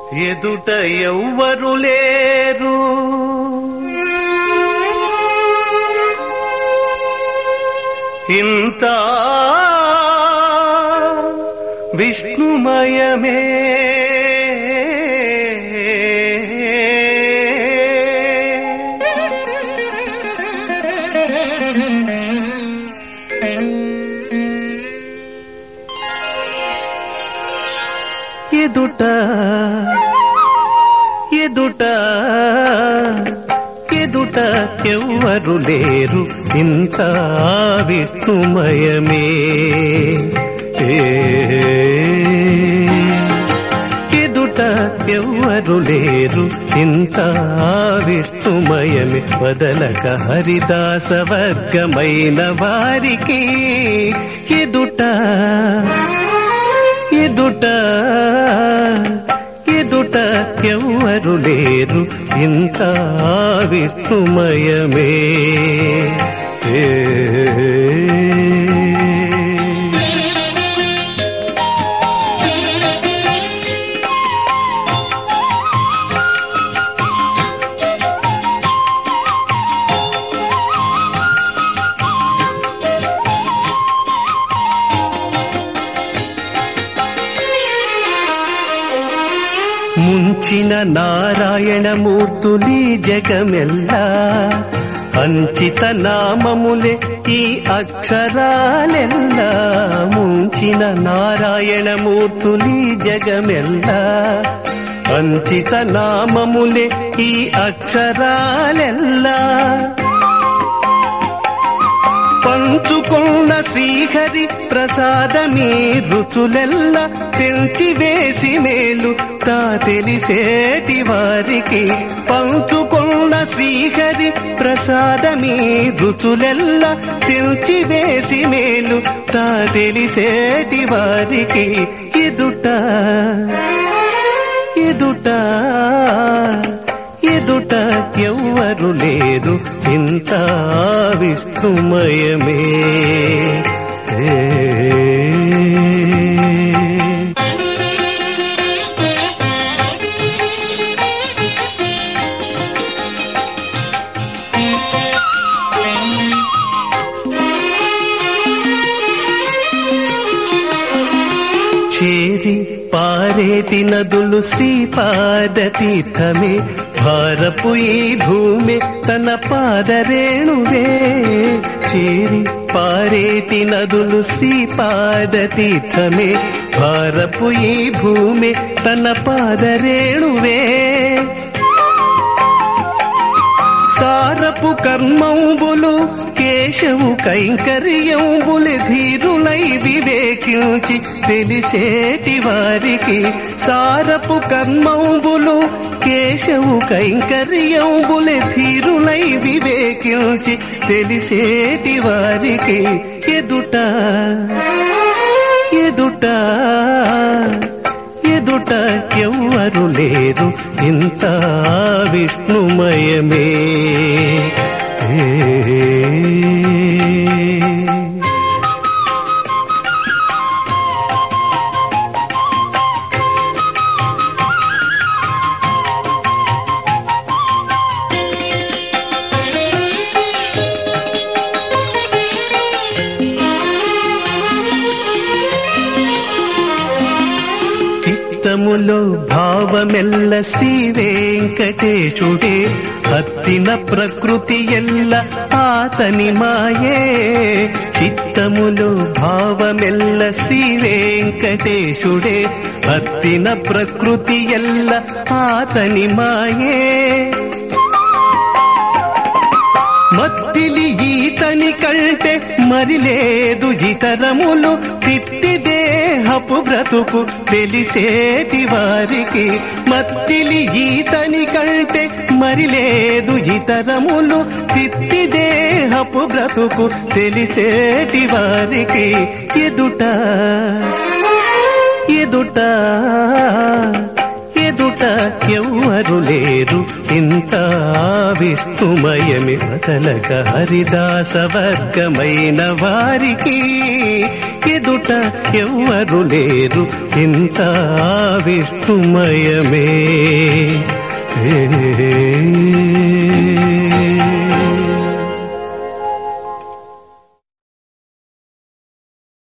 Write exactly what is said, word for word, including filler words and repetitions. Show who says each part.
Speaker 1: ఎదుట ఎవ్వరు లేరు ఇంత విష్ణుమయమే ఎదుట ఎదుట ఎదుట ఎవ్వరు లేరు ఇంత విష్ణుమయమే ఎదుట ఎవ్వరు లేరు ఇంత విష్ణుమయమే వదలక హరిదాస వర్గమైన వారికి ఎదుట ఎదుట ఎదుట ఎవ్వరు లేరు ఇంత విష్ణుమయమే ముంచిన నారాయణమూర్తులి జగమెల్లా అంచిత నామములే ఈ అక్షరాలెల్లా ముంచిన నారాయణమూర్తులి జగమెల్లా అంచిత నామములే ఈ అక్షరాలెల్లా పంచుకున్న శ్రీహరి ప్రసాదమీ రుచులెల్ల తెంచి వేసి మేలు తా తెలిసేటి వారికి పంచుకున్న శ్రీహరి ప్రసాదమీ రుచులెల్ల తెంచి వేసి మేలు తా తెలిసేటి వారికి ఎదుట ఎదుట ఎదుట ఎవ్వరు లేరు ఇంత విష్ణుమయమే చేరి పారేటి నదులు శ్రీపాదతీర్థమే భారపు ఈ భూమి తన పాదరేణువే చేరి పారేటి నదులు శ్రీపాదతీర్థమే భారపు ఈ భూమి తన పాదరేణువే సారపు కర్మంబులు కేశవు కైంకర్యంబులు ధీరులై వివేకించి తెలిసేటి వారికి సారపు కర్మంబులు కేశవు కైంకర్యంబులు ధీరులై వివేకించి తెలిసేటి వారికి ఎదుట ఎదుట ఎదుట ఎవ్వరు లేరు ఇంత విష్ణుమయమే చిత్తములో భావమెల్ల శ్రీ వెంకటేశుడే హత్తిన ప్రకృతి ఎల్ల ఆతని మాయే చిత్తములో భావమెల్ల శ్రీ వెంకటేశుడే హత్తిన ప్రకృతి ఎల్ల ఆతని మాయే మత్తిలి ఈతని కంటే మరి లేదు ఇతరములు తిత్తి దేహపు బ్రతుకు తెలిసేటి వారికి మత్తిలి ఈతని కంటే మరి లేదు ఇతరములు తిత్తి దేహపు బ్రతుకు తెలిసేటి వారికి ఎదుట ఎదుట ఎదుట ఎవ్వరు లేరు ఇంత విష్ణు విష్ణుమయమి వదలక హరిదాస వర్గమైన వారికి ఎదుట ఎవ్వరు లేరు ఇంత విష్ణుమయమే. ఏ